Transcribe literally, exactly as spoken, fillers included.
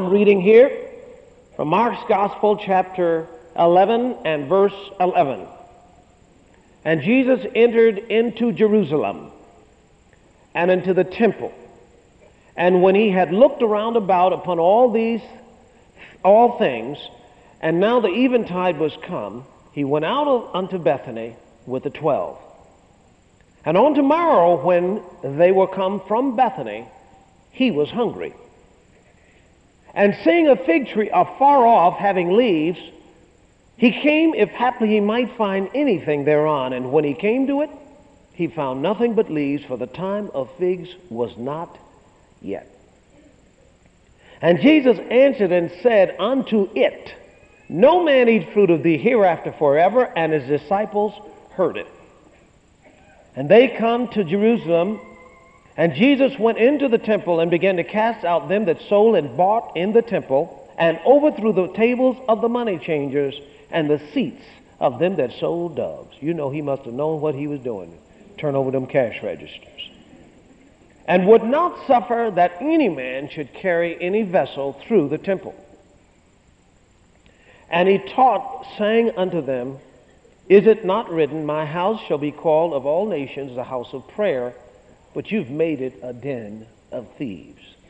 Reading here from Mark's Gospel, chapter eleven and verse eleven. And Jesus entered into Jerusalem and into the temple. And when he had looked around about upon all these, all things, and now the eventide was come, he went out of, unto Bethany with the twelve. And on tomorrow, when they were come from Bethany, he was hungry. And seeing a fig tree afar off, having leaves, he came, if haply he might find anything thereon. And when he came to it, he found nothing but leaves, for the time of figs was not yet. And Jesus answered and said unto it, No man eat fruit of thee hereafter forever. And his disciples heard it. And they come to Jerusalem, and Jesus went into the temple and began to cast out them that sold and bought in the temple, and overthrew the tables of the money changers and the seats of them that sold doves. You know, he must have known what he was doing. Turn over them cash registers. And would not suffer that any man should carry any vessel through the temple. And he taught, saying unto them, Is it not written, My house shall be called of all nations a house of prayer, but you've made it a den of thieves?